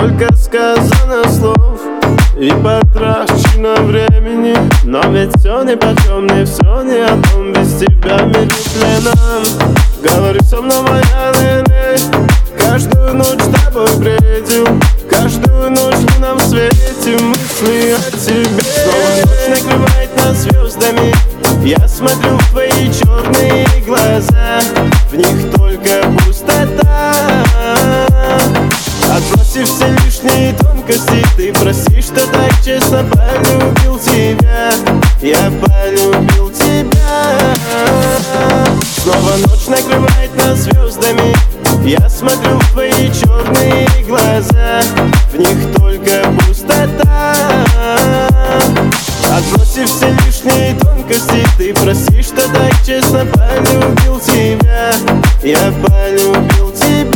Сколько сказано слов и потрачено времени, но ведь все нипочем, не все не о том. Без тебя медленно говори со мной, моя Нене. Каждую ночь с тобой бредил, каждую ночь в лунном свете мысли о тебе. Снова ночь накрывает нас звездами, я смотрю в твои черные глаза, в них только пустота. Отбросив все лишние тонкости, ты прости, что так честно полюбил тебя. Я полюбил тебя. Снова ночь накрывает нас звездами, я смотрю в твои черные глаза, в них только пустота. Отбросив все лишние тонкости, ты прости, что так честно полюбил тебя. Я полюбил тебя.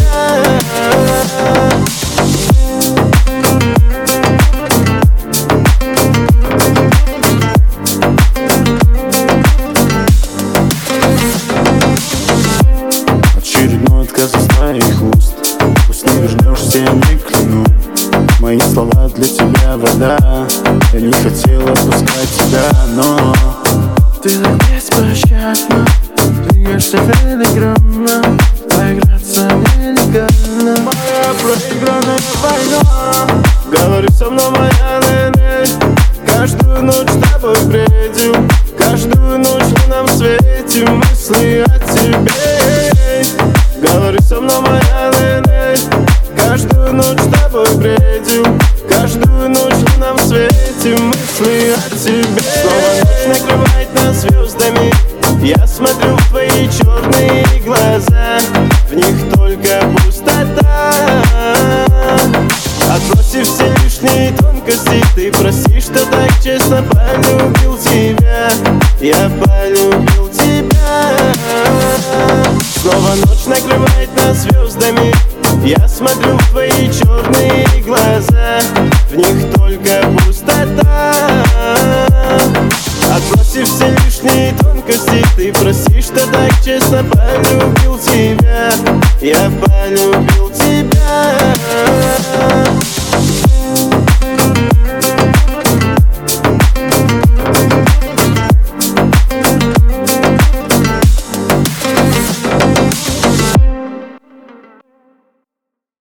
Очередной отказ из твоих уст, пусть не вернешься, я не кляну. Мои слова для тебя вода, я не хотел отпускать тебя, но ты так беспощадна, двигаешься филигранно, поиграться нелегально. моя проигранная война. Говори со мной, моя Нене. Каждую ночь с тобой бредил, каждую ночь в лунном свете мысли о тебе. Говори со мной, моя Нене. Каждую ночь с тобой бредил, каждую ночь в лунном свете мысли о тебе. Снова ночь накрывает нас звездами, я смотрю в твои черные глаза, в них только пустота. Отбросив все лишние тонкости, ты прости, что так честно полюбил тебя. Я полюбил тебя. Снова ночь накрывает нас звездами, я смотрю в твои черные глаза, в них только пустота. Отбросив все лишние тонкости, ты прости, что так честно полюбил тебя. Я